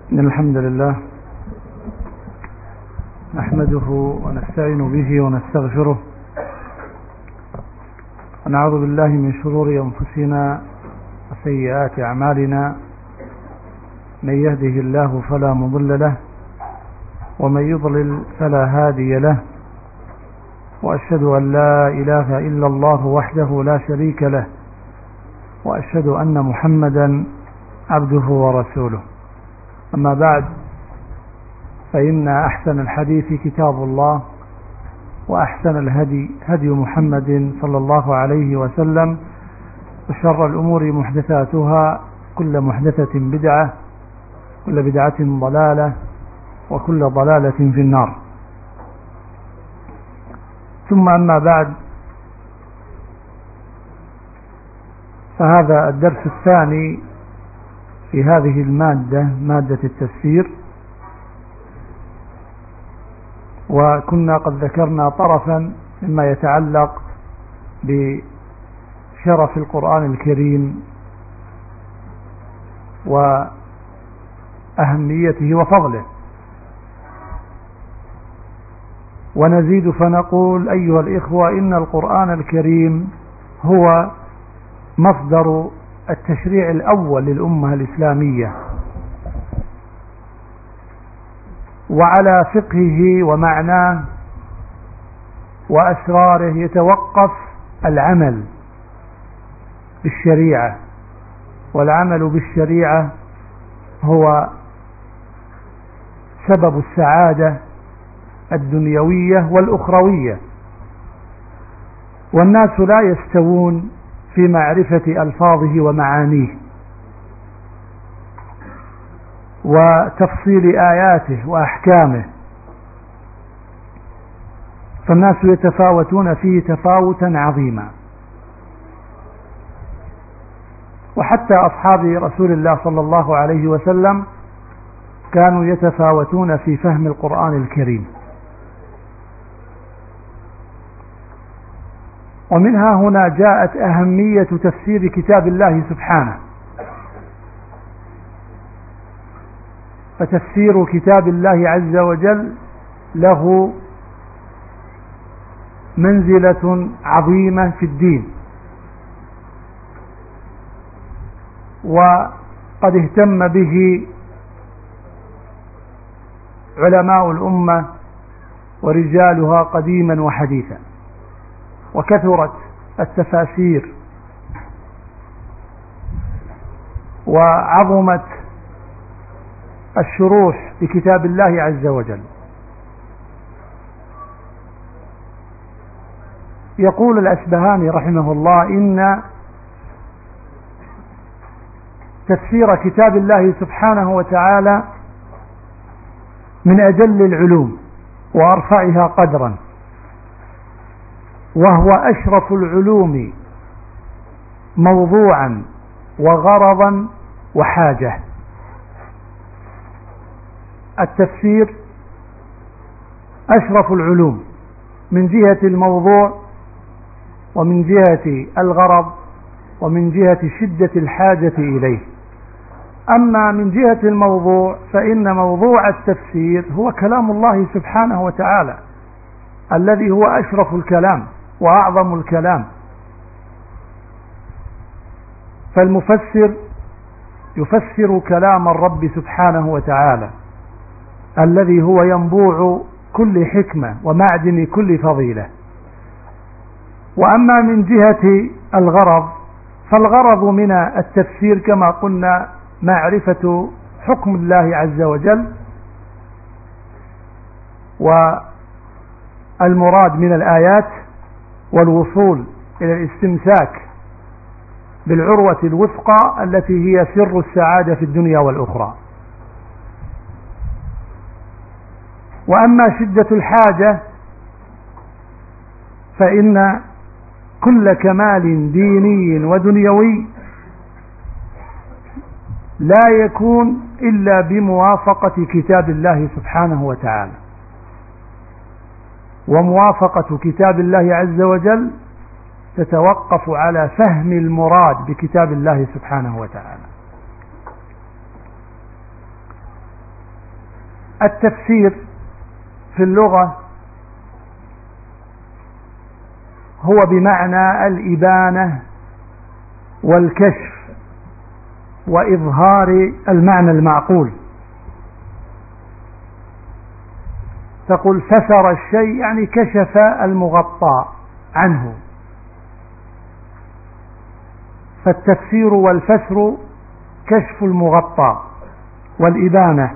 إن الحمد لله نحمده ونستعين به ونستغفره ونعوذ بالله من شرور أنفسنا وسيئات أعمالنا. من يهده الله فلا مضل له ومن يضلل فلا هادي له، وأشهد أن لا إله إلا الله وحده لا شريك له، وأشهد أن محمدا عبده ورسوله. أما بعد، فإن أحسن الحديث كتاب الله، وأحسن الهدي هدي محمد صلى الله عليه وسلم، وشر الأمور محدثاتها، كل محدثة بدعة، كل بدعة ضلالة، وكل ضلالة في النار. ثم أما بعد، فهذا الدرس الثاني في هذه المادة، مادة التفسير. وكنا قد ذكرنا طرفا مما يتعلق بشرف القرآن الكريم وأهميته وفضله، ونزيد فنقول أيها الإخوة إن القرآن الكريم هو مصدر التشريع الأول للأمة الإسلامية، وعلى فقهه ومعناه وأسراره يتوقف العمل بالشريعة، والعمل بالشريعة هو سبب السعادة الدنيوية والأخروية. والناس لا يستوون في معرفة ألفاظه ومعانيه وتفصيل آياته وأحكامه، فالناس يتفاوتون فيه تفاوتا عظيما. وحتى أصحاب رسول الله صلى الله عليه وسلم كانوا يتفاوتون في فهم القرآن الكريم. ومنها هنا جاءت أهمية تفسير كتاب الله سبحانه. فتفسير كتاب الله عز وجل له منزلة عظيمة في الدين، وقد اهتم به علماء الأمة ورجالها قديما وحديثا، وكثرت التفاسير وعظمت الشروح لكتاب الله عز وجل. يقول الأسبهاني رحمه الله إن تفسير كتاب الله سبحانه وتعالى من أجل العلوم وأرفعها قدرا، وهو أشرف العلوم موضوعا وغرضا وحاجة. التفسير أشرف العلوم من جهة الموضوع، ومن جهة الغرض، ومن جهة شدة الحاجة إليه. أما من جهة الموضوع، فإن موضوع التفسير هو كلام الله سبحانه وتعالى الذي هو أشرف الكلام وأعظم الكلام. فالمفسر يفسر كلام الرب سبحانه وتعالى الذي هو ينبوع كل حكمة ومعدن كل فضيلة. وأما من جهة الغرض، فالغرض من التفسير كما قلنا معرفة حكم الله عز وجل، والمراد من الآيات والوصول إلى الاستمساك بالعروة الوثقى التي هي سر السعادة في الدنيا والأخرى. وأما شدة الحاجة، فإن كل كمال ديني ودنيوي لا يكون إلا بموافقة كتاب الله سبحانه وتعالى. وموافقة كتاب الله عز وجل تتوقف على فهم المراد بكتاب الله سبحانه وتعالى. التفسير في اللغة هو بمعنى الإبانة والكشف وإظهار المعنى المعقول. تقول فسر الشيء يعني كشف المغطى عنه. فالتفسير والفسر كشف المغطى والإبانة.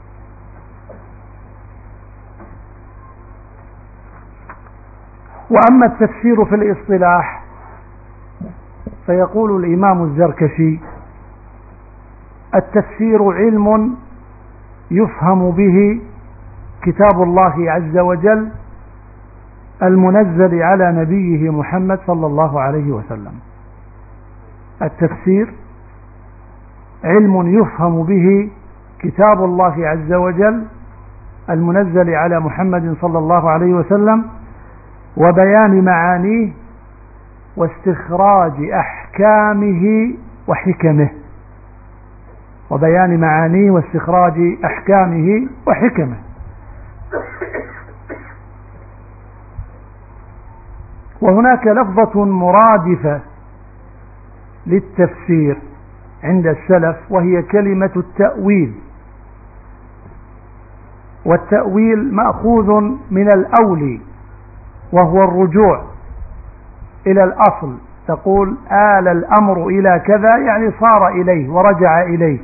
وأما التفسير في الاصطلاح فيقول الإمام الزركشي: التفسير علم يفهم به كتاب الله عز وجل المنزل على نبيه محمد صلى الله عليه وسلم. التفسير علم يفهم به كتاب الله عز وجل المنزل على محمد صلى الله عليه وسلم وبيان معانيه واستخراج أحكامه وحكمه. وبيان معانيه واستخراج أحكامه وحكمه. وهناك لفظة مرادفة للتفسير عند السلف وهي كلمة التأويل. والتأويل مأخوذ من الأولي وهو الرجوع إلى الأصل. تقول آل الأمر إلى كذا يعني صار إليه ورجع إليه.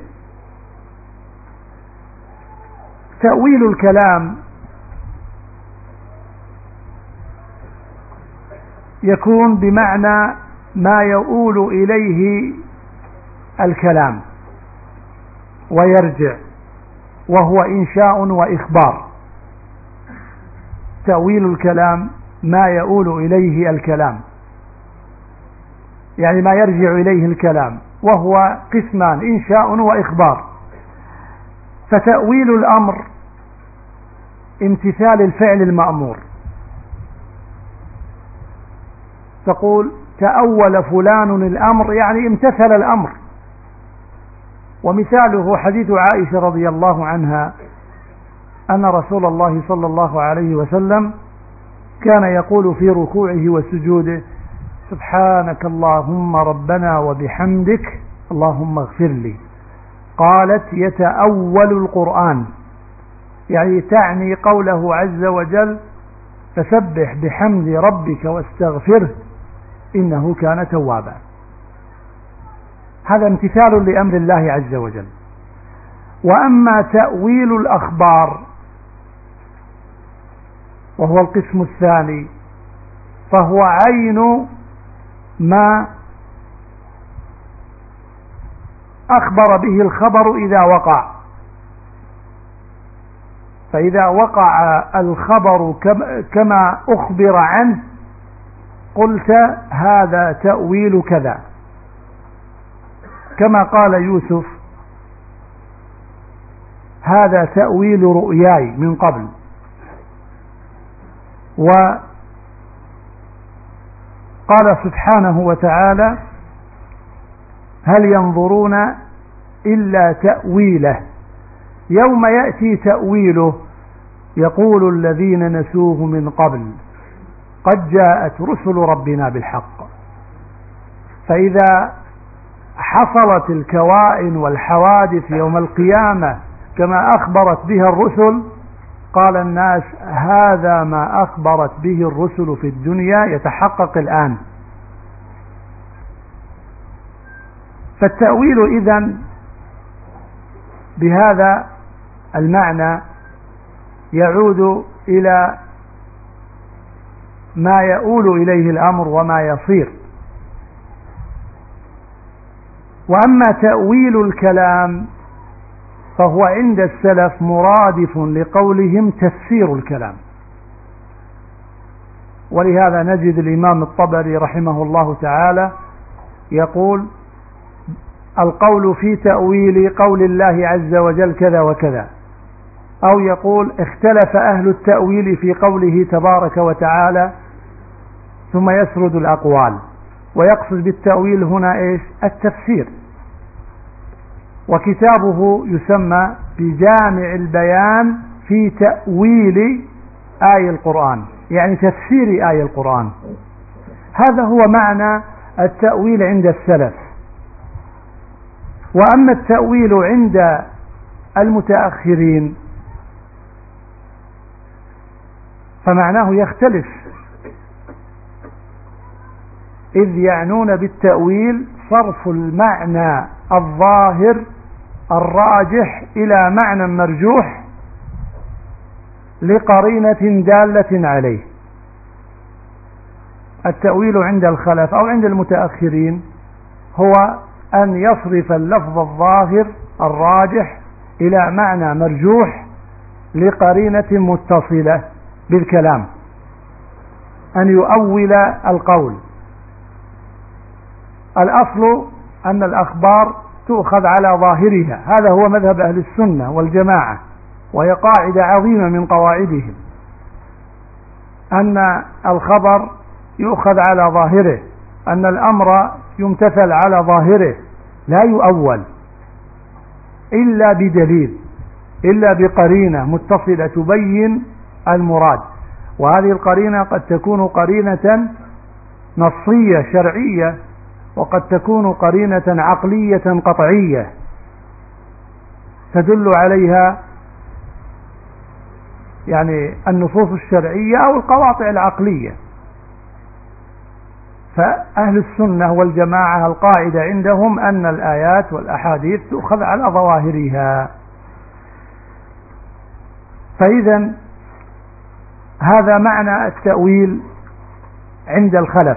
تأويل الكلام يكون بمعنى ما يؤول إليه الكلام ويرجع، وهو إنشاء وإخبار. تأويل الكلام ما يؤول إليه الكلام، يعني ما يرجع إليه الكلام، وهو قسمان: إنشاء وإخبار. فتأويل الأمر امتثال الفعل المأمور. تقول تأول فلان الأمر يعني امتثل الأمر. ومثاله حديث عائشة رضي الله عنها أن رسول الله صلى الله عليه وسلم كان يقول في ركوعه وسجوده: سبحانك اللهم ربنا وبحمدك اللهم اغفر لي. قالت: يتأول القرآن، يعني تعني قوله عز وجل: فسبح بحمد ربك واستغفره إنه كان توابا. هذا امتثال لأمر الله عز وجل. وأما تأويل الأخبار وهو القسم الثاني فهو عين ما أخبر به الخبر إذا وقع. فإذا وقع الخبر كما أخبر عنه قلت هذا تأويل كذا، كما قال يوسف: هذا تأويل رؤياي من قبل. وقال سبحانه وتعالى: هل ينظرون إلا تأويله يوم يأتي تأويله يقول الذين نسوه من قبل قد جاءت رسل ربنا بالحق. فإذا حصلت الكوائن والحوادث يوم القيامة كما أخبرت بها الرسل قال الناس: هذا ما أخبرت به الرسل في الدنيا يتحقق الآن. فالتأويل إذن بهذا المعنى يعود إلى ما يؤول إليه الأمر وما يصير. وأما تأويل الكلام فهو عند السلف مرادف لقولهم تفسير الكلام. ولهذا نجد الإمام الطبري رحمه الله تعالى يقول: القول في تأويل قول الله عز وجل كذا وكذا. أو يقول: اختلف أهل التأويل في قوله تبارك وتعالى، ثم يسرد الأقوال. ويقصد بالتأويل هنا إيش؟ التفسير. وكتابه يسمى بجامع البيان في تأويل آية القرآن، يعني تفسير آية القرآن. هذا هو معنى التأويل عند السلف. وأما التأويل عند المتأخرين فمعناه يختلف، إذ يعنون بالتأويل صرف المعنى الظاهر الراجح إلى معنى مرجوح لقرينة دالة عليه. التأويل عند الخلف أو عند المتأخرين هو أن يصرف اللفظ الظاهر الراجح إلى معنى مرجوح لقرينة متصلة بالكلام، أن يؤول القول. الأصل أن الأخبار تؤخذ على ظاهرها، هذا هو مذهب أهل السنة والجماعة، وهي قاعدة عظيمة من قواعدهم، أن الخبر يؤخذ على ظاهره، أن الأمر يمتثل على ظاهره، لا يؤول إلا بدليل، إلا بقرينة متصلة تبين المراد. وهذه القرينة قد تكون قرينة نصية شرعية، وقد تكون قرينة عقلية قطعية تدل عليها يعني النصوص الشرعية أو القواطع العقلية. فأهل السنة والجماعة القاعدة عندهم أن الآيات والأحاديث تؤخذ على ظواهرها. فإذا هذا معنى التأويل عند الخلف،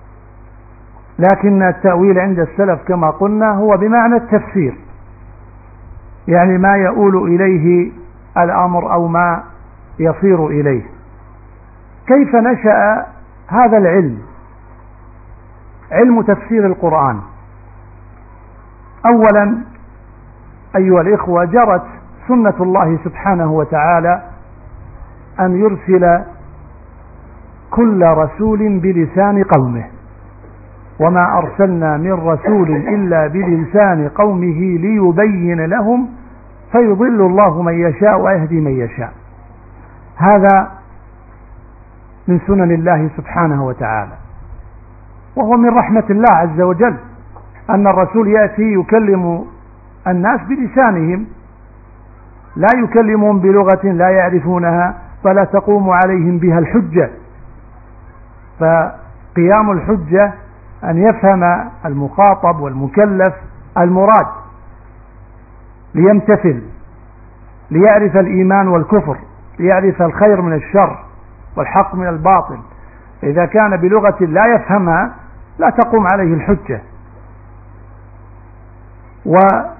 لكن التأويل عند السلف كما قلنا هو بمعنى التفسير، يعني ما يؤول إليه الأمر أو ما يصير إليه. كيف نشأ هذا العلم، علم تفسير القرآن؟ أولا أيها الإخوة، جرت سنة الله سبحانه وتعالى أن يرسل كل رسول بلسان قومه، وما أرسلنا من رسول إلا بلسان قومه ليبين لهم فيضل الله من يشاء ويهدي من يشاء. هذا من سنن الله سبحانه وتعالى، وهو من رحمة الله عز وجل أن الرسول يأتي يكلم الناس بلسانهم، لا يكلمهم بلغة لا يعرفونها فلا تقوم عليهم بها الحجة. فقيام الحجة أن يفهم المخاطب والمكلف المراد ليمتثل، ليعرف الإيمان والكفر، ليعرف الخير من الشر والحق من الباطل. إذا كان بلغة لا يفهمها لا تقوم عليه الحجة. وقضى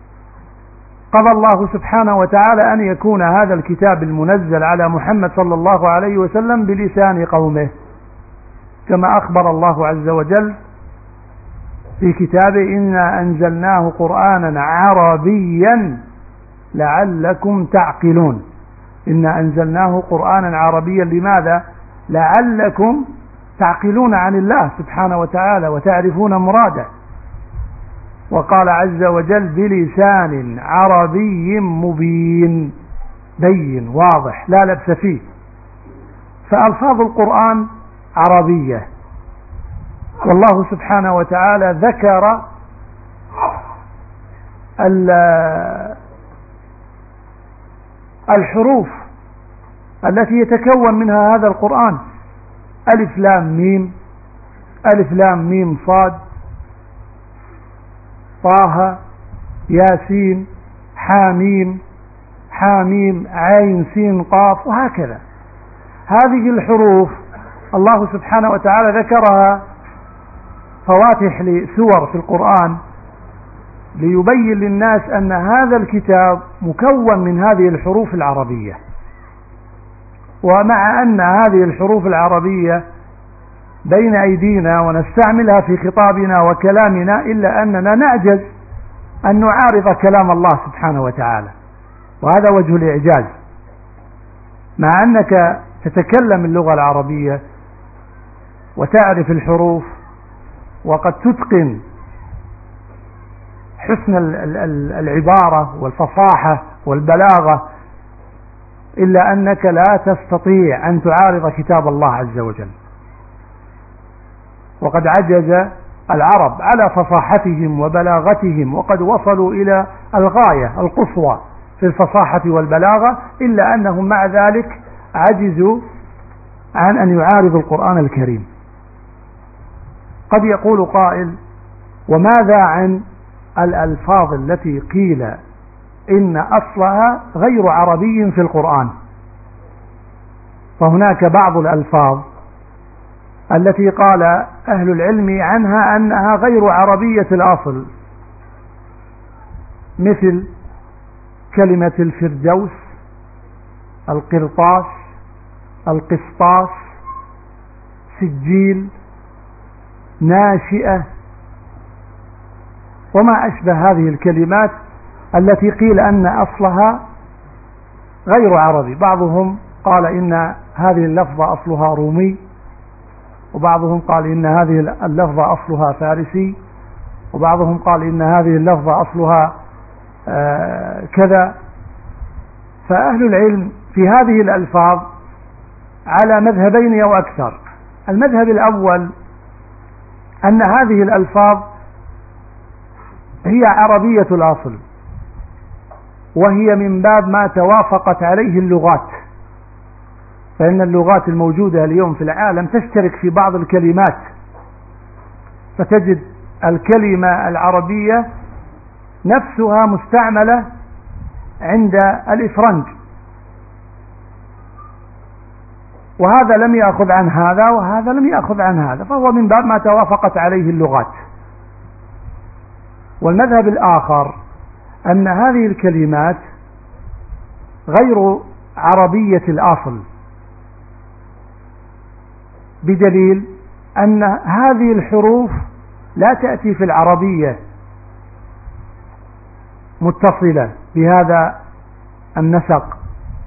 الله سبحانه وتعالى أن يكون هذا الكتاب المنزل على محمد صلى الله عليه وسلم بلسان قومه، كما أخبر الله عز وجل في كتابه: إنا أنزلناه قرآنا عربيا لعلكم تعقلون. إنا أنزلناه قرآنا عربيا، لماذا؟ لعلكم تعقلون عن الله سبحانه وتعالى وتعرفون مراده. وقال عز وجل: بلسان عربي مبين، بين واضح لا لبس فيه. فألفاظ القرآن عربية، والله سبحانه وتعالى ذكر الحروف التي يتكون منها هذا القرآن: ألف لام ميم، ألف لام ميم صاد، طه، ياسين، حاميم، حاميم عين سين قاف، وهكذا. هذه الحروف الله سبحانه وتعالى ذكرها فواتح لسور في القرآن ليبين للناس أن هذا الكتاب مكون من هذه الحروف العربية. ومع أن هذه الحروف العربية بين أيدينا ونستعملها في خطابنا وكلامنا، إلا أننا نعجز أن نعارض كلام الله سبحانه وتعالى، وهذا وجه الإعجاز. مع أنك تتكلم اللغة العربية وتعرف الحروف وقد تتقن حسن العبارة والفصاحة والبلاغة إلا أنك لا تستطيع أن تعارض كتاب الله عز وجل. وقد عجز العرب على فصاحتهم وبلاغتهم، وقد وصلوا إلى الغاية القصوى في الفصاحة والبلاغة، إلا أنهم مع ذلك عجزوا عن أن يعارضوا القرآن الكريم. قد يقول قائل: وماذا عن الألفاظ التي قيل إن أصلها غير عربي في القرآن؟ فهناك بعض الألفاظ التي قال أهل العلم عنها أنها غير عربية الأصل، مثل كلمة الفردوس، القرطاس، القسطاس، سجيل، ناشئة، وما أشبه هذه الكلمات التي قيل أن أصلها غير عربي. بعضهم قال إن هذه اللفظة أصلها رومي، وبعضهم قال إن هذه اللفظة أصلها فارسي، وبعضهم قال إن هذه اللفظة أصلها كذا. فأهل العلم في هذه الألفاظ على مذهبين أو أكثر. المذهب الأول أن هذه الألفاظ هي عربية الأصل، وهي من باب ما توافقت عليه اللغات، فإن اللغات الموجودة اليوم في العالم تشترك في بعض الكلمات، فتجد الكلمة العربية نفسها مستعملة عند الإفرنج، وهذا لم يأخذ عن هذا وهذا لم يأخذ عن هذا، فهو من باب ما توافقت عليه اللغات. والمذهب الآخر أن هذه الكلمات غير عربية الأصل، بدليل أن هذه الحروف لا تأتي في العربية متصلة بهذا النسق،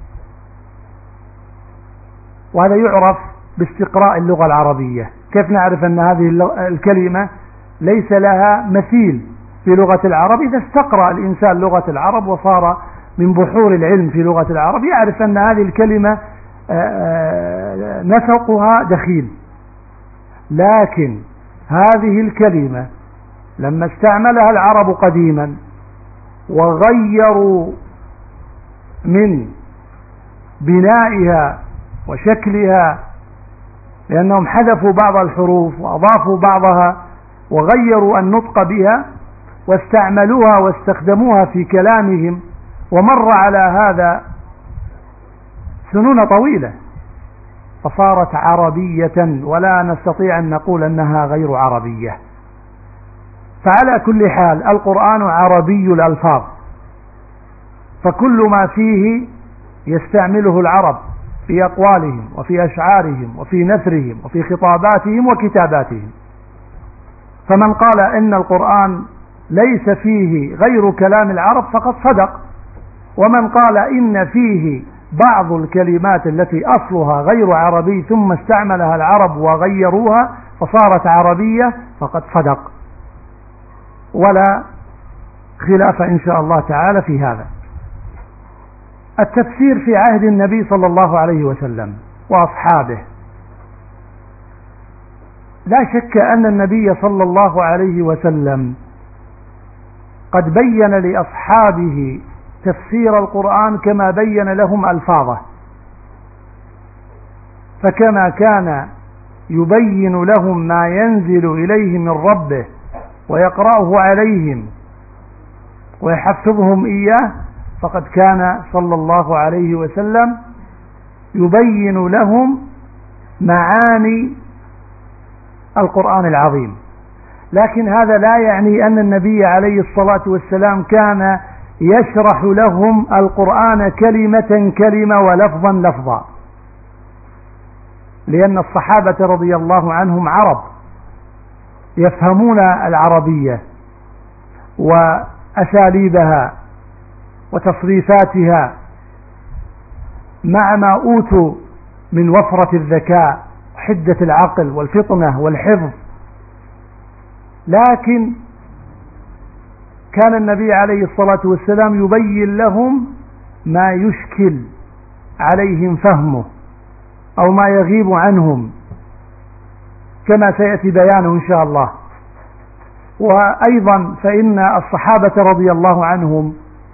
وهذا يعرف باستقراء اللغة العربية. كيف نعرف أن هذه الكلمة ليس لها مثيل في لغة العرب؟ إذا استقرأ الإنسان لغة العرب وصار من بحور العلم في لغة العرب يعرف أن هذه الكلمة نسقها دخيل. لكن هذه الكلمة لما استعملها العرب قديما وغيروا من بنائها وشكلها، لأنهم حذفوا بعض الحروف وأضافوا بعضها وغيروا النطق بها واستعملوها واستخدموها في كلامهم، ومر على هذا سنون طويلة، فصارت عربية ولا نستطيع أن نقول أنها غير عربية. فعلى كل حال القرآن عربي الألفاظ، فكل ما فيه يستعمله العرب في أقوالهم وفي أشعارهم وفي نثرهم وفي خطاباتهم وكتاباتهم. فمن قال إن القرآن ليس فيه غير كلام العرب فقد صدق، ومن قال إن فيه بعض الكلمات التي أصلها غير عربي ثم استعملها العرب وغيروها فصارت عربية فقد صدق، ولا خلاف إن شاء الله تعالى في هذا. التفسير في عهد النبي صلى الله عليه وسلم وأصحابه، لا شك أن النبي صلى الله عليه وسلم قد بين لأصحابه تفسير القرآن كما بين لهم ألفاظه، فكما كان يبين لهم ما ينزل إليه من ربه ويقرأه عليهم ويحفظهم إياه، فقد كان صلى الله عليه وسلم يبين لهم معاني القرآن العظيم. لكن هذا لا يعني أن النبي عليه الصلاة والسلام كان يشرح لهم القرآن كلمة كلمة ولفظا لفظا، لأن الصحابة رضي الله عنهم عرب يفهمون العربية وأساليبها وتصريفاتها مع ما أوتوا من وفرة الذكاء وحدة العقل والفطنة والحفظ. لكن كان النبي عليه الصلاة والسلام يبين لهم ما يشكل عليهم فهمه أو ما يغيب عنهم، كما سيأتي بيانه إن شاء الله. وأيضا فإن الصحابة رضي الله عنهم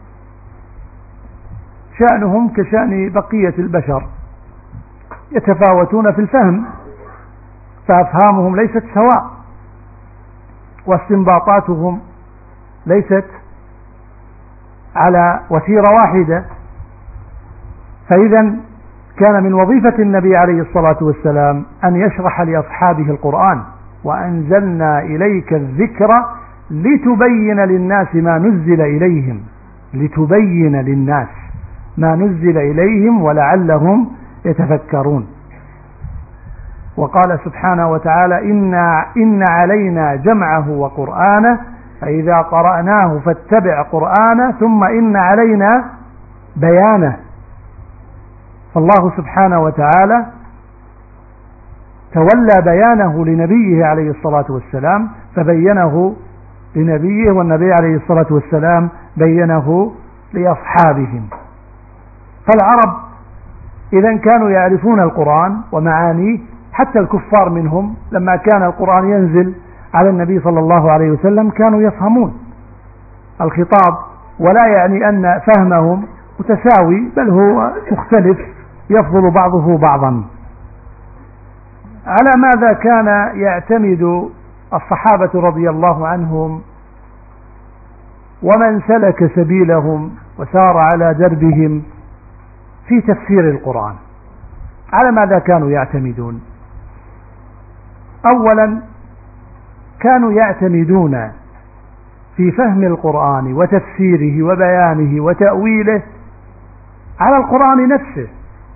شأنهم كشأن بقية البشر، يتفاوتون في الفهم، فأفهامهم ليست سواء، واستنباطاتهم ليست على وتيرة واحدة. فإذا كان من وظيفة النبي عليه الصلاة والسلام أن يشرح لأصحابه القرآن: وأنزلنا إليك الذكر لتبين للناس ما نزل إليهم، لتبين للناس ما نزل إليهم ولعلهم يتفكرون. وقال سبحانه وتعالى: إن علينا جمعه وقرآنه فإذا قرأناه فاتبع قرآنه ثم إن علينا بيانه. فالله سبحانه وتعالى تولى بيانه لنبيه عليه الصلاة والسلام، فبينه لنبيه، والنبي عليه الصلاة والسلام بينه لأصحابهم. فالعرب إذن كانوا يعرفون القرآن ومعانيه، حتى الكفار منهم لما كان القرآن ينزل على النبي صلى الله عليه وسلم كانوا يفهمون الخطاب، ولا يعني أن فهمهم متساوي، بل هو مختلف يفضل بعضه بعضا. على ماذا كان يعتمد الصحابة رضي الله عنهم ومن سلك سبيلهم وسار على دربهم في تفسير القرآن؟ على ماذا كانوا يعتمدون؟ أولا كانوا يعتمدون في فهم القرآن وتفسيره وبيانه وتأويله على القرآن نفسه،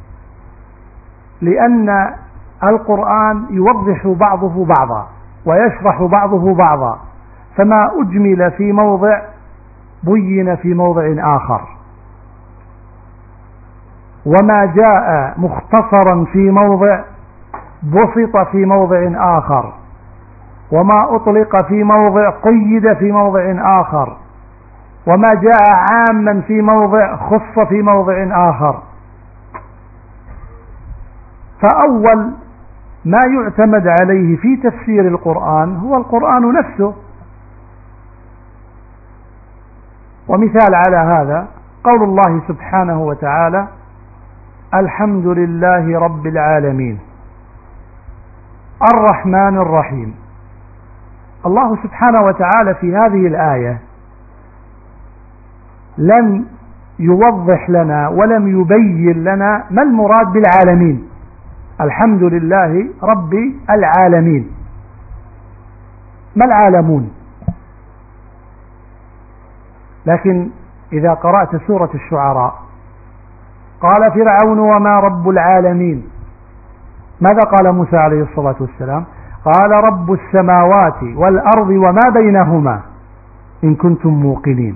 لأن القرآن يوضح بعضه بعضا ويشرح بعضه بعضا، فما أجمل في موضع بين في موضع آخر، وما جاء مختصرا في موضع بسط في موضع آخر، وما أطلق في موضع قيد في موضع آخر، وما جاء عاما في موضع خص في موضع آخر. فأول ما يعتمد عليه في تفسير القرآن هو القرآن نفسه. ومثال على هذا قول الله سبحانه وتعالى: الحمد لله رب العالمين الرحمن الرحيم. الله سبحانه وتعالى في هذه الآية لم يوضح لنا ولم يبين لنا ما المراد بالعالمين. الحمد لله رب العالمين، ما العالمون؟ لكن إذا قرأت سورة الشعراء قال فرعون وما رب العالمين. ماذا قال موسى عليه الصلاة والسلام؟ قال رب السماوات والأرض وما بينهما إن كنتم موقنين.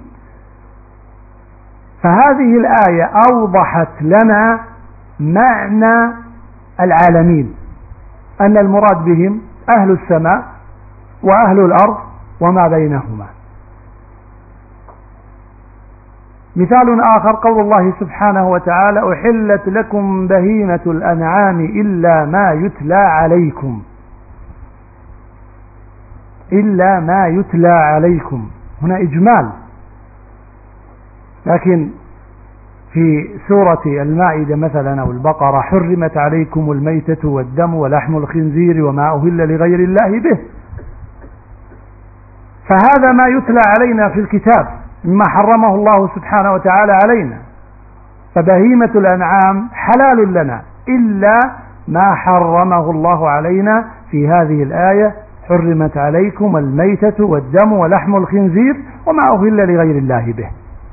فهذه الآية أوضحت لنا معنى العالمين، أن المراد بهم أهل السماء وأهل الأرض وما بينهما. مثال آخر قول الله سبحانه وتعالى: أحلت لكم بهيمة الأنعام إلا ما يتلى عليكم، إلا ما يتلى عليكم، هنا إجمال. لكن في سورة المائدة مثلا أو البقرة: حرمت عليكم الميتة والدم ولحم الخنزير وما أهل لغير الله به. فهذا ما يتلى علينا في الكتاب مما حرمه الله سبحانه وتعالى علينا، فبهيمة الأنعام حلال لنا إلا ما حرمه الله علينا في هذه الآية: حرمت عليكم الميتة والدم ولحم الخنزير وما أهل لغير الله به.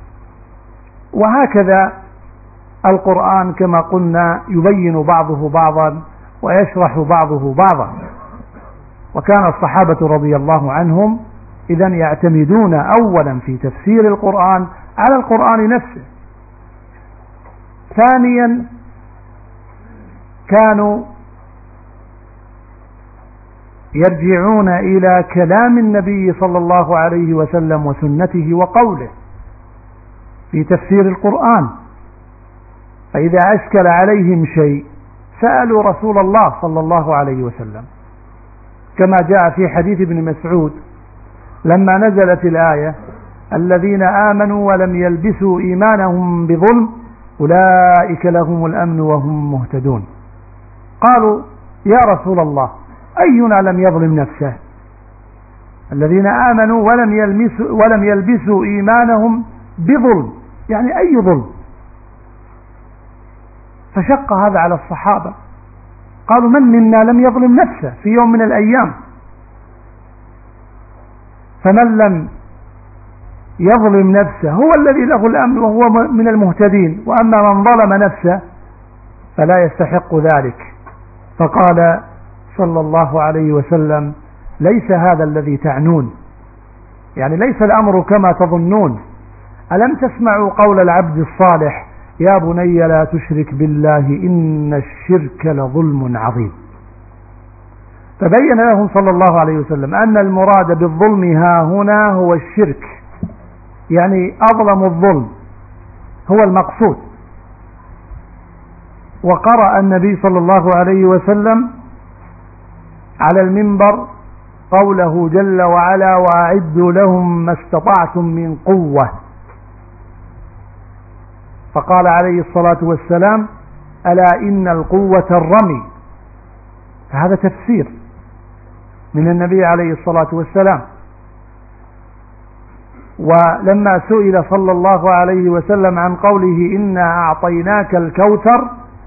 وهكذا القرآن كما قلنا يبين بعضه بعضا ويشرح بعضه بعضا. وكان الصحابة رضي الله عنهم إذن يعتمدون أولا في تفسير القرآن على القرآن نفسه. ثانيا كانوا يرجعون إلى كلام النبي صلى الله عليه وسلم وسنته وقوله في تفسير القرآن، فإذا أشكل عليهم شيء سألوا رسول الله صلى الله عليه وسلم، كما جاء في حديث ابن مسعود لما نزلت الآية: الذين آمنوا ولم يلبسوا إيمانهم بظلم أولئك لهم الأمن وهم مهتدون. قالوا: يا رسول الله، أينا لم يظلم نفسه؟ الذين آمنوا ولم يلبسوا إيمانهم بظلم، يعني أي ظلم؟ فشق هذا على الصحابة، قالوا: من منا لم يظلم نفسه في يوم من الأيام؟ فمن لم يظلم نفسه هو الذي له الأمن وهو من المهتدين، وأما من ظلم نفسه فلا يستحق ذلك. فقال صلى الله عليه وسلم: ليس هذا الذي تعنون، يعني ليس الأمر كما تظنون. ألم تسمعوا قول العبد الصالح: يا بني لا تشرك بالله إن الشرك لظلم عظيم. فبين لهم صلى الله عليه وسلم أن المراد بالظلم ها هنا هو الشرك، يعني أظلم الظلم هو المقصود. وقرأ النبي صلى الله عليه وسلم على المنبر قوله جل وعلا: وأعدوا لهم ما استطعتم من قوة. فقال عليه الصلاة والسلام: ألا إن القوة الرمي. هذا تفسير من النبي عليه الصلاة والسلام. ولما سئل صلى الله عليه وسلم عن قوله: إنا أعطيناك الكوثر،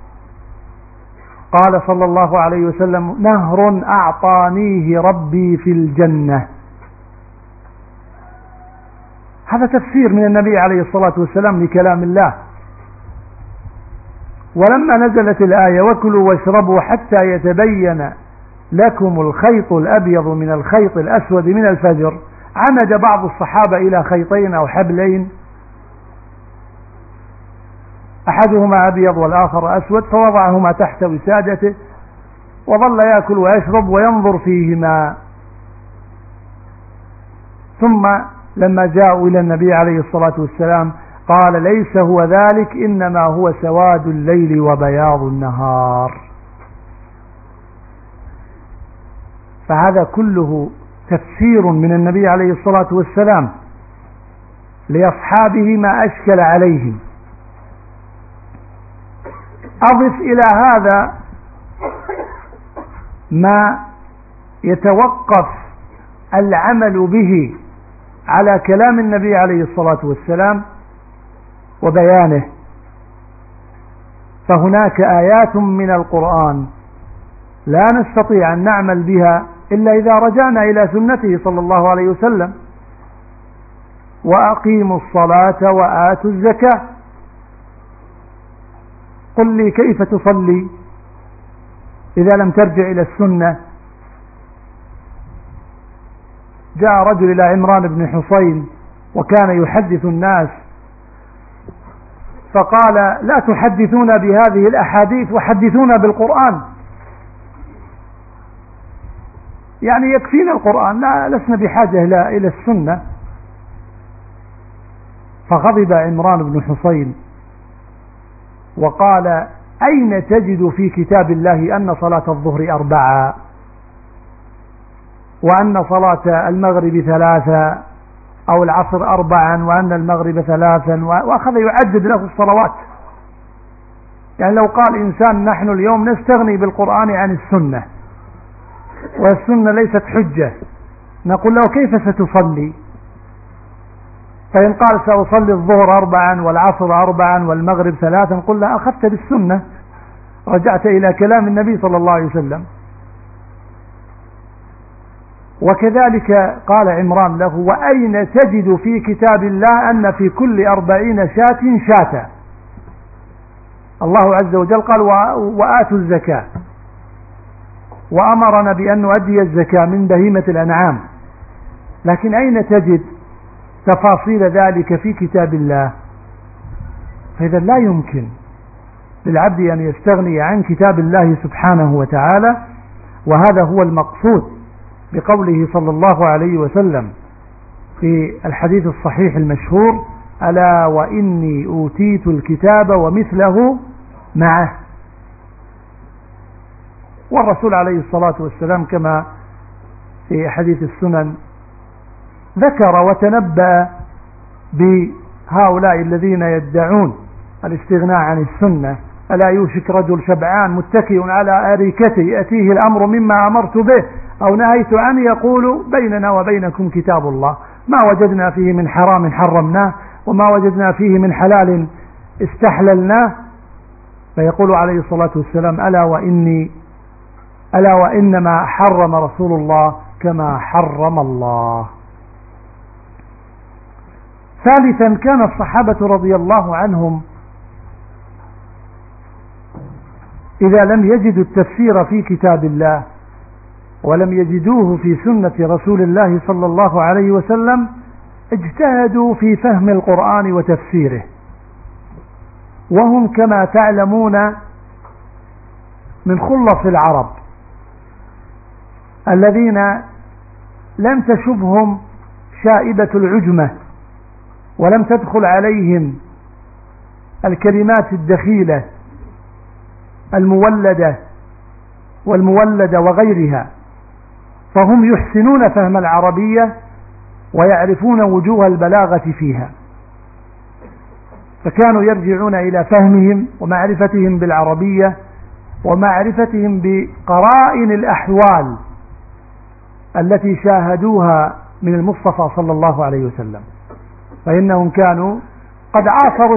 قال صلى الله عليه وسلم: نهر أعطانيه ربي في الجنة. هذا تفسير من النبي عليه الصلاة والسلام لكلام الله. ولما نزلت الآية: وكلوا واشربوا حتى يتبين لكم الخيط الأبيض من الخيط الأسود من الفجر، عمد بعض الصحابة إلى خيطين أو حبلين، أحدهما أبيض والآخر أسود، فوضعهما تحت وسادته وظل يأكل ويشرب وينظر فيهما. ثم لما جاءوا إلى النبي عليه الصلاة والسلام قال: ليس هو ذلك، إنما هو سواد الليل وبياض النهار. فهذا كله تفسير من النبي عليه الصلاة والسلام لأصحابه ما أشكل عليهم. أضف إلى هذا ما يتوقف العمل به على كلام النبي عليه الصلاة والسلام وبيانه. فهناك آيات من القرآن لا نستطيع أن نعمل بها إلا إذا رجعنا إلى سنته صلى الله عليه وسلم: وأقيموا الصلاة وآتوا الزكاة. قل لي كيف تصلي إذا لم ترجع إلى السنة؟ جاء رجل إلى عمران بن حصين وكان يحدث الناس، فقال: لا تحدثونا بهذه الأحاديث وحدثونا بالقرآن، يعني يكفينا القرآن، لسنا بحاجة إلى السنة. فغضب عمران بن حصين وقال: أين تجد في كتاب الله أن صلاة الظهر 4 وأن صلاة المغرب 3 أو العصر 4 وأن المغرب 3؟ وأخذ يعدد له الصلوات. يعني لو قال إنسان: نحن اليوم نستغني بالقرآن عن السنة والسنة ليست حجة، نقول له: كيف ستصلي؟ فإن قال: سأصلي الظهر 4 والعصر 4 والمغرب 3، نقول له: أخذت بالسنة، رجعت إلى كلام النبي صلى الله عليه وسلم. وكذلك قال عمران له: وأين تجد في كتاب الله أن في كل 40 شاة شاة؟ الله عز وجل قال: وآتوا الزكاة، وأمرنا بأن نؤدي الزكاة من بهيمة الأنعام، لكن أين تجد تفاصيل ذلك في كتاب الله؟ فإذا لا يمكن للعبد أن يستغني عن كتاب الله سبحانه وتعالى. وهذا هو المقصود بقوله صلى الله عليه وسلم في الحديث الصحيح المشهور: ألا وإني أوتيت الكتاب ومثله معه. والرسول عليه الصلاة والسلام كما في حديث السنن ذكر وتنبأ بهؤلاء الذين يدعون الاستغناء عن السنة: ألا يوشك رجل شبعان متكئ على أريكته يأتيه الأمر مما أمرت به أو نهيت عنه يقول بيننا وبينكم كتاب الله، ما وجدنا فيه من حرام حرمناه وما وجدنا فيه من حلال استحللناه. فيقول عليه الصلاة والسلام: ألا وإنما حرم رسول الله كما حرم الله. ثالثا، كان الصحابة رضي الله عنهم إذا لم يجدوا التفسير في كتاب الله ولم يجدوه في سنة رسول الله صلى الله عليه وسلم اجتهدوا في فهم القرآن وتفسيره، وهم كما تعلمون من خلص العرب الذين لم تشبهم شائبة العجمة ولم تدخل عليهم الكلمات الدخيلة المولدة والمولدة وغيرها، فهم يحسنون فهم العربية ويعرفون وجوه البلاغة فيها، فكانوا يرجعون إلى فهمهم ومعرفتهم بالعربية ومعرفتهم بقرائن الأحوال التي شاهدوها من المصطفى صلى الله عليه وسلم، فإنهم كانوا قد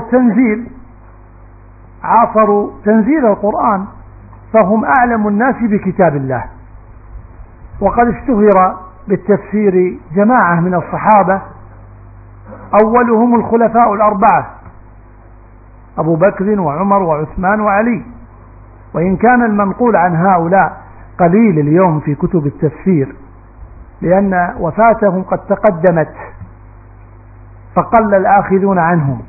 عاصروا تنزيل القرآن، فهم أعلم الناس بكتاب الله. وقد اشتهر بالتفسير جماعة من الصحابة، أولهم الخلفاء الأربعة أبو بكر وعمر وعثمان وعلي، وإن كان المنقول عن هؤلاء قليل اليوم في كتب التفسير لأن وفاتهم قد تقدمت فقل الآخذون عنهم.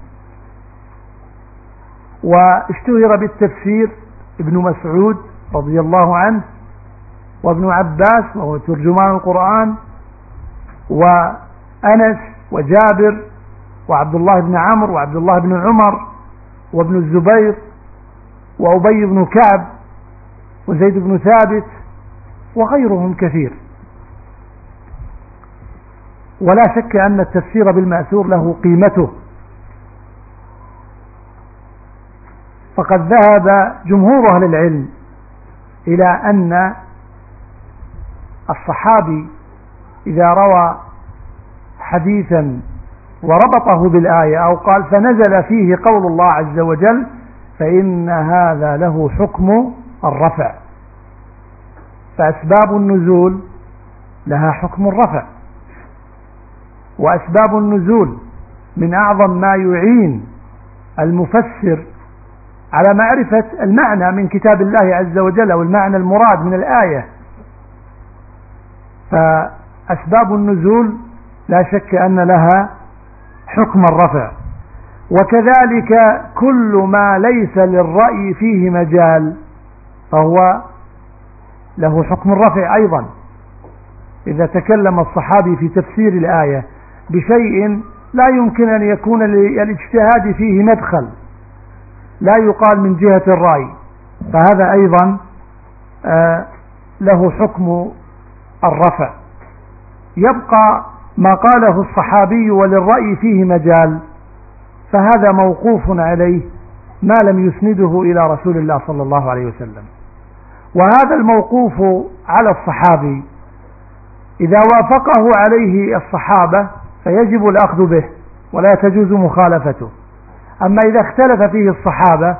واشتهر بالتفسير ابن مسعود رضي الله عنه وابن عباس وهو ترجمان القرآن وأنس وجابر وعبد الله بن عمرو وعبد الله بن عمر وابن الزبير وأبي بن كعب وزيد بن ثابت وغيرهم كثير. ولا شك أن التفسير بالمأثور له قيمته، فقد ذهب جمهور أهل العلم إلى أن الصحابي إذا روى حديثا وربطه بالآية أو قال فنزل فيه قول الله عز وجل فإن هذا له حكم الرفع، فأسباب النزول لها حكم الرفع، وأسباب النزول من أعظم ما يعين المفسر على معرفة المعنى من كتاب الله عز وجل أو المعنى المراد من الآية. فأسباب النزول لا شك أن لها حكم الرفع، وكذلك كل ما ليس للرأي فيه مجال فهو له حكم الرفع أيضا. إذا تكلم الصحابي في تفسير الآية بشيء لا يمكن أن يكون للاجتهاد فيه مدخل، لا يقال من جهة الرأي، فهذا أيضا له حكم الرفع. يبقى ما قاله الصحابي وللرأي فيه مجال، فهذا موقوف عليه ما لم يسنده إلى رسول الله صلى الله عليه وسلم. وهذا الموقوف على الصحابي إذا وافقه عليه الصحابة فيجب الأخذ به ولا تجوز مخالفته. أما إذا اختلف فيه الصحابة،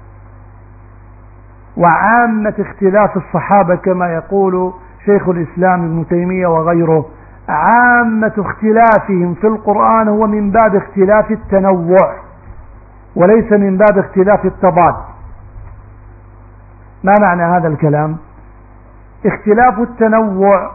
وعامة اختلاف الصحابة كما يقول شيخ الإسلام ابن تيمية وغيره، عامة اختلافهم في القرآن هو من باب اختلاف التنوع وليس من باب اختلاف التضاد. ما معنى هذا الكلام؟ اختلاف التنوع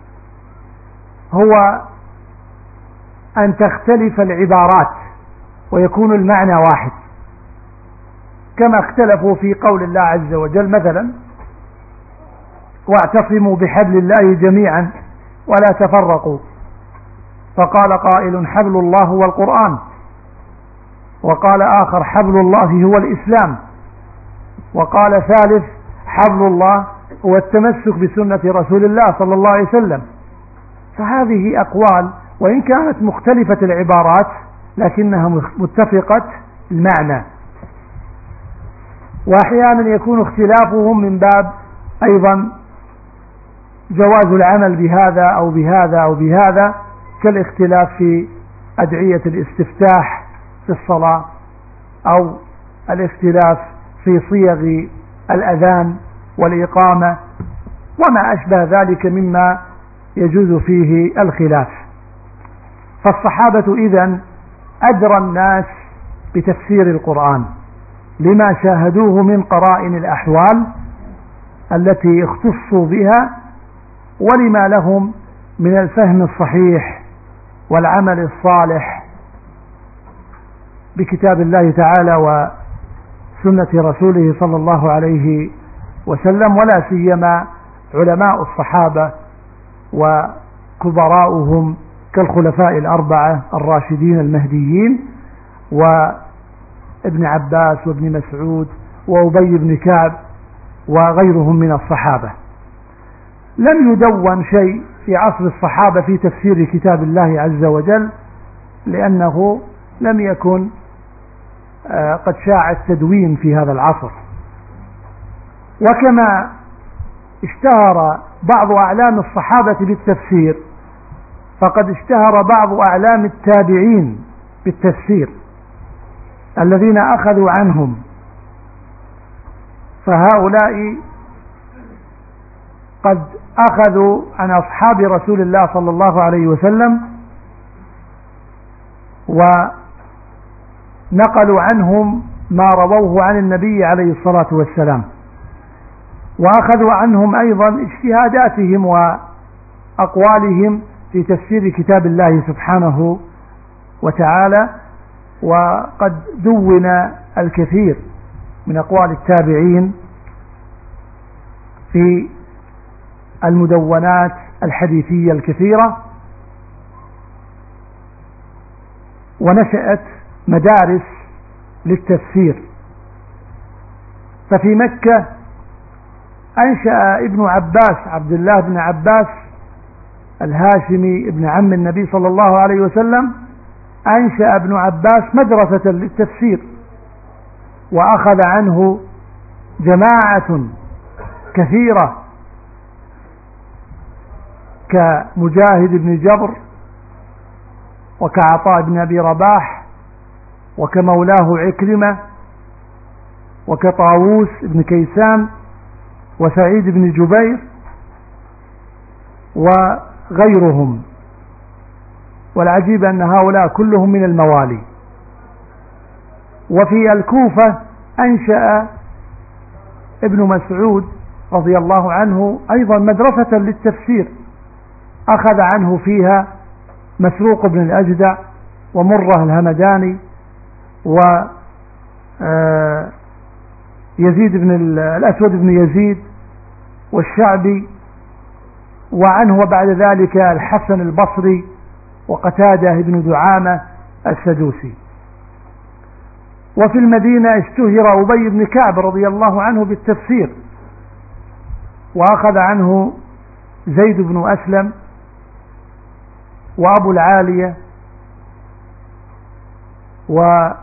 هو أن تختلف العبارات ويكون المعنى واحد، كما اختلفوا في قول الله عز وجل مثلا واعتصموا بحبل الله جميعا ولا تفرقوا، فقال قائل حبل الله هو القرآن، وقال آخر حبل الله هو الإسلام، وقال ثالث حبل الله هو التمسك بسنة رسول الله صلى الله عليه وسلم. فهذه أقوال وإن كانت مختلفة العبارات لكنها متفقة المعنى، وأحيانا يكون اختلافهم من باب أيضا جواز العمل بهذا أو بهذا أو بهذا، كالاختلاف في أدعية الاستفتاح في الصلاة، أو الاختلاف في صيغ الأذان والإقامة وما أشبه ذلك مما يجوز فيه الخلاف. فالصحابة إذن أدرى الناس بتفسير القرآن لما شاهدوه من قرائن الأحوال التي اختصوا بها، ولما لهم من الفهم الصحيح والعمل الصالح بكتاب الله تعالى وسنة رسوله صلى الله عليه وسلم، ولا سيما علماء الصحابة وكبراؤهم كالخلفاء الأربعة الراشدين المهديين، وابن عباس وابن مسعود وأبي بن كعب وغيرهم من الصحابة. لم يدون شيء في عصر الصحابة في تفسير كتاب الله عز وجل، لأنه لم يكن قد شاع التدوين في هذا العصر. وكما اشتهر بعض أعلام الصحابة بالتفسير، فقد اشتهر بعض أعلام التابعين بالتفسير الذين أخذوا عنهم، فهؤلاء قد أخذوا عن أصحاب رسول الله صلى الله عليه وسلم ونقلوا عنهم ما رووه عن النبي عليه الصلاة والسلام، وأخذوا عنهم أيضا اجتهاداتهم وأقوالهم في تفسير كتاب الله سبحانه وتعالى. وقد دون الكثير من أقوال التابعين في المدونات الحديثية الكثيرة، ونشأت مدارس للتفسير. ففي مكة أنشأ ابن عباس عبد الله بن عباس الهاشمي ابن عم النبي صلى الله عليه وسلم، أنشأ ابن عباس مدرسة للتفسير، وأخذ عنه جماعة كثيرة كمجاهد بن جبر وكعطاء بن أبي رباح وكمولاه عكرمة وكطاووس بن كيسان وسعيد بن جبير وغيرهم. والعجيب أن هؤلاء كلهم من الموالي. وفي الكوفة أنشأ ابن مسعود رضي الله عنه أيضا مدرسة للتفسير، أخذ عنه فيها مسروق بن الأجدع ومرة الهمداني ويزيد بن الأسود بن يزيد والشعبي، وعنه وبعد ذلك الحسن البصري وقتادة بن دعامة السدوسي. وفي المدينة اشتهر أبي بن كعب رضي الله عنه بالتفسير، وأخذ عنه زيد بن أسلم وأبو العالية ومحمد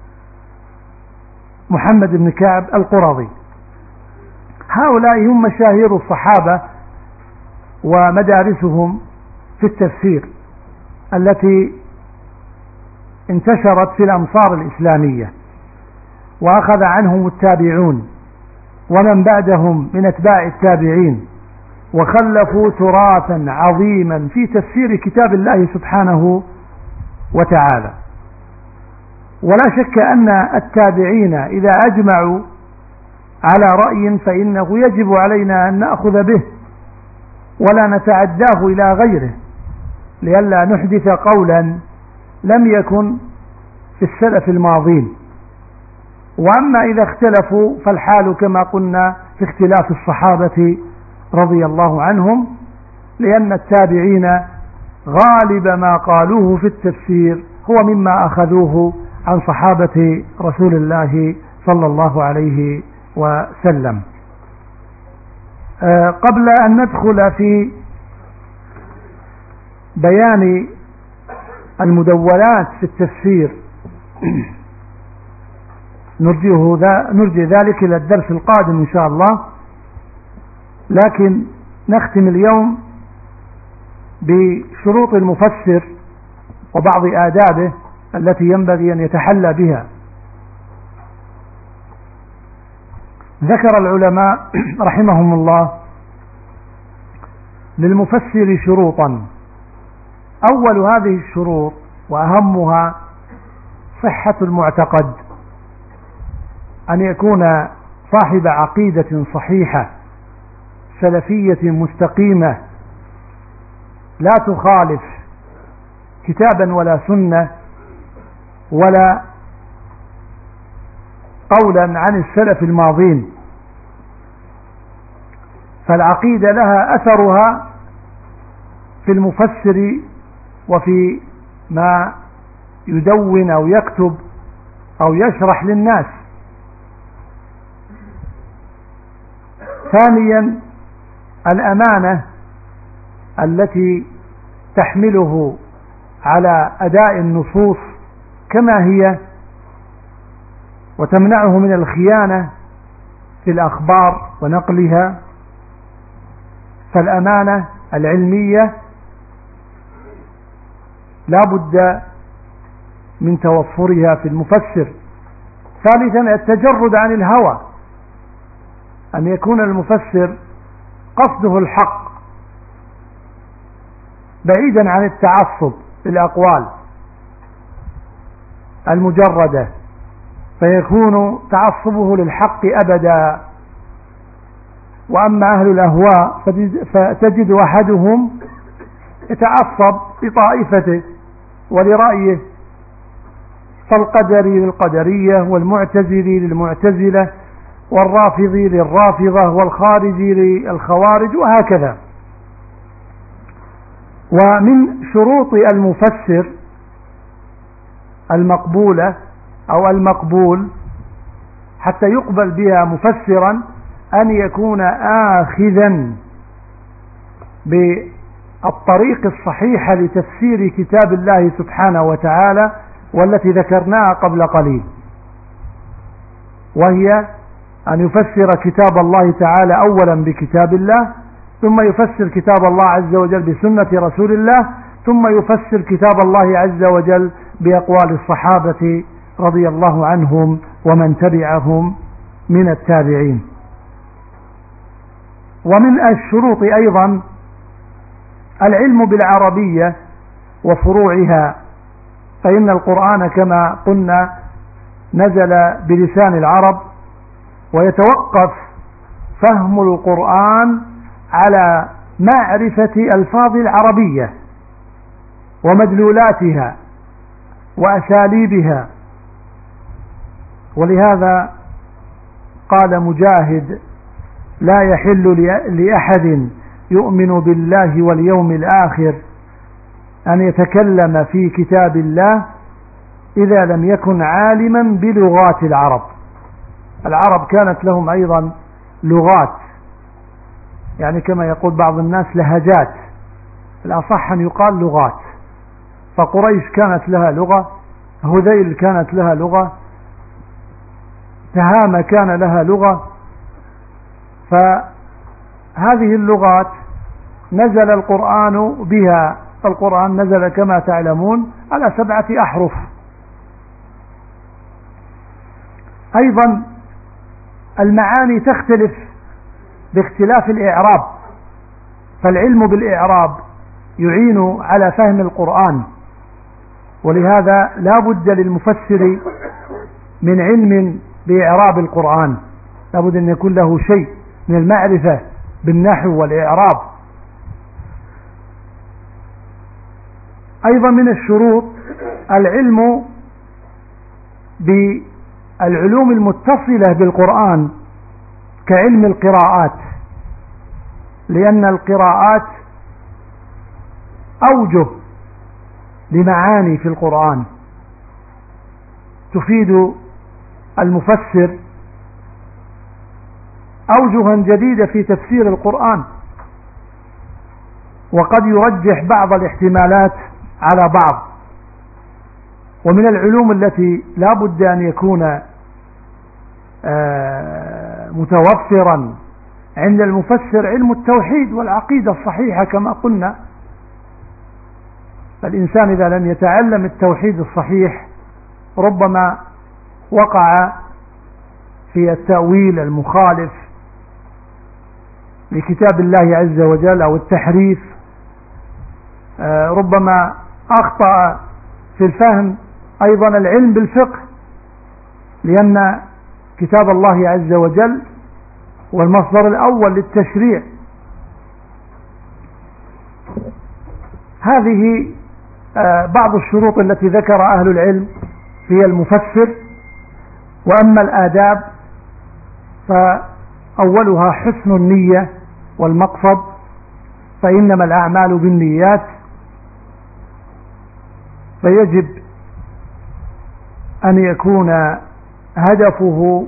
بن كعب القرظي. هؤلاء هم مشاهير الصحابة ومدارسهم في التفسير التي انتشرت في الأمصار الإسلامية، وأخذ عنهم التابعون ومن بعدهم من أتباع التابعين، وخلفوا تراثا عظيما في تفسير كتاب الله سبحانه وتعالى. ولا شك أن التابعين إذا أجمعوا على رأي فإنه يجب علينا أن نأخذ به ولا نتعداه إلى غيره، لئلا نحدث قولا لم يكن في السلف الماضين. وأما إذا اختلفوا فالحال كما قلنا في اختلاف الصحابة رضي الله عنهم، لأن التابعين غالب ما قالوه في التفسير هو مما أخذوه عن صحابة رسول الله صلى الله عليه وسلم. قبل أن ندخل في بيان المدونات في التفسير نرجي ذلك إلى الدرس القادم إن شاء الله، لكن نختم اليوم بشروط المفسر وبعض آدابه التي ينبغي أن يتحلى بها. ذكر العلماء رحمهم الله للمفسر شروطا. أول هذه الشروط وأهمها صحة المعتقد، أن يكون صاحب عقيدة صحيحة سلفية مستقيمة لا تخالف كتابا ولا سنة ولا قولا عن السلف الماضين، فالعقيدة لها أثرها في المفسر وفي ما يدون أو يكتب أو يشرح للناس. ثانيا الأمانة التي تحمله على أداء النصوص كما هي وتمنعه من الخيانة في الأخبار ونقلها، فالأمانة العلمية لا بد من توفرها في المفسر. ثالثا التجرد عن الهوى، أن يكون المفسر قصده الحق بعيدا عن التعصب بالأقوال المجردة، فيكون تعصبه للحق أبدا. وأما أهل الأهواء فتجد أحدهم يتعصب لطائفته ولرأيه، فالقدري للقدرية والمعتزلي للمعتزلة والرافضي للرافضة والخارجي للخوارج وهكذا. ومن شروط المفسر المقبولة أو المقبول حتى يقبل بها مفسرا أن يكون آخذا بالطريق الصحيحة لتفسير كتاب الله سبحانه وتعالى والتي ذكرناها قبل قليل، وهي أن يفسر كتاب الله تعالى أولا بكتاب الله، ثم يفسر كتاب الله عز وجل بسنة رسول الله، ثم يفسر كتاب الله عز وجل بأقوال الصحابة رضي الله عنهم ومن تبعهم من التابعين. ومن الشروط أيضا العلم بالعربية وفروعها، فإن القرآن كما قلنا نزل بلسان العرب، ويتوقف فهم القرآن على معرفة ألفاظ العربية ومدلولاتها وأساليبها. ولهذا قال مجاهد: لا يحل لأحد يؤمن بالله واليوم الآخر أن يتكلم في كتاب الله إذا لم يكن عالما بلغات العرب. العرب كانت لهم أيضا لغات، يعني كما يقول بعض الناس لهجات، الأصح أن يقال لغات. فقريش كانت لها لغة، هذيل كانت لها لغة، تهامة كان لها لغة. فهذه اللغات نزل القرآن بها. القرآن نزل كما تعلمون على 7 أحرف. أيضا المعاني تختلف باختلاف الإعراب، فالعلم بالإعراب يعين على فهم القرآن، ولهذا لا بد للمفسر من علم بإعراب القرآن، لا بد أن يكون له شيء من المعرفة بالنحو والإعراب. أيضا من الشروط العلم بالعلوم المتصلة بالقرآن كعلم القراءات، لأن القراءات أوجه لمعاني في القرآن تفيد المفسر أوجها جديدة في تفسير القرآن، وقد يرجح بعض الاحتمالات على بعض. ومن العلوم التي لا بد أن يكون متوفرا عند المفسر علم التوحيد والعقيدة الصحيحة كما قلنا. فالإنسان إذا لم يتعلم التوحيد الصحيح ربما وقع في التأويل المخالف لكتاب الله عز وجل أو التحريف، ربما أخطأ في الفهم أيضا العلم بالفقه، لأن كتاب الله عز وجل هو المصدر الأول للتشريع. هذه بعض الشروط التي ذكر أهل العلم في المفسر. وأما الآداب فأولها حسن النية والمقصد، فإنما الأعمال بالنيات، فيجب أن يكون هدفه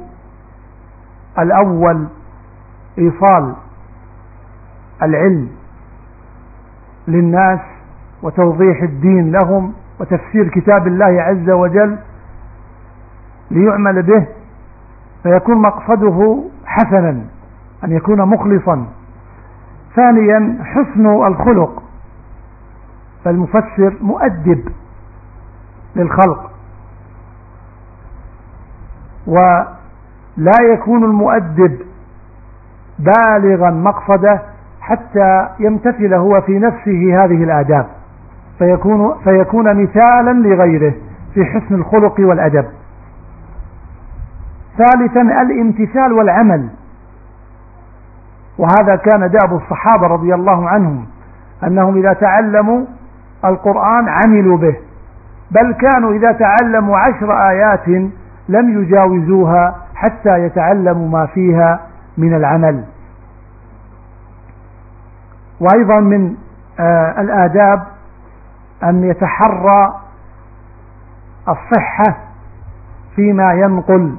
الأول إيصال العلم للناس وتوضيح الدين لهم وتفسير كتاب الله عز وجل ليعمل به، فيكون مقصده حسنا، أن يكون مخلصا. ثانيا حسن الخلق، فالمفسر مؤدب للخلق، ولا يكون المؤدب بالغا مقصده حتى يمتثل هو في نفسه هذه الآداب، فيكون مثالا لغيره في حسن الخلق والأدب. ثالثا الامتثال والعمل، وهذا كان دأب الصحابة رضي الله عنهم، أنهم إذا تعلموا القرآن عملوا به، بل كانوا إذا تعلموا 10 آيات لم يجاوزوها حتى يتعلموا ما فيها من العمل. وأيضا من الآداب أن يتحرى الصحة فيما ينقل،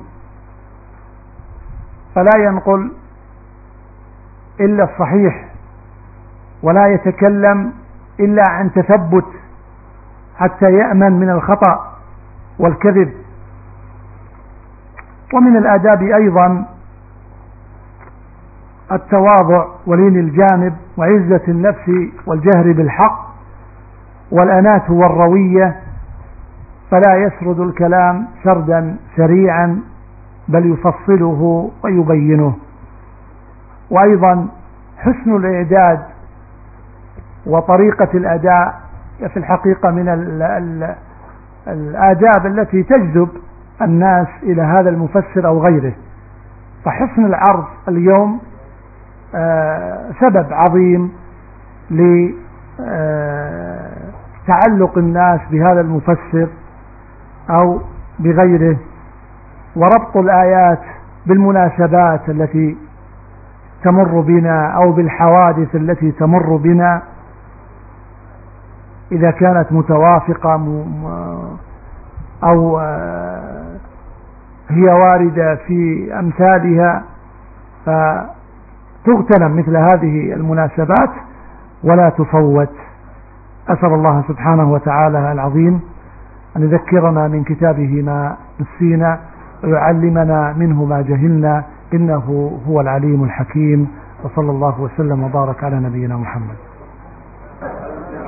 فلا ينقل إلا الصحيح، ولا يتكلم إلا عن تثبت حتى يأمن من الخطأ والكذب. ومن الآداب أيضا التواضع ولين الجانب وعزة النفس والجهر بالحق والأناة والروية، فلا يسرد الكلام سردا سريعا بل يفصله ويبينه. وأيضا حسن الإعداد وطريقة الأداء في الحقيقة من الآداب التي تجذب الناس إلى هذا المفسر أو غيره. فحسن العرض اليوم سبب عظيم لتعلق الناس بهذا المفسر أو بغيره، وربط الآيات بالمناسبات التي تمر بنا أو بالحوادث التي تمر بنا إذا كانت متوافقة أو هي واردة في أمثالها، فتغتنم مثل هذه المناسبات ولا تفوت. أسأل الله سبحانه وتعالى العظيم أن يذكرنا من كتابه ما نسينا ويعلمنا منه ما جهلنا، إنه هو العليم الحكيم. وصلى الله وسلم وبارك على نبينا محمد.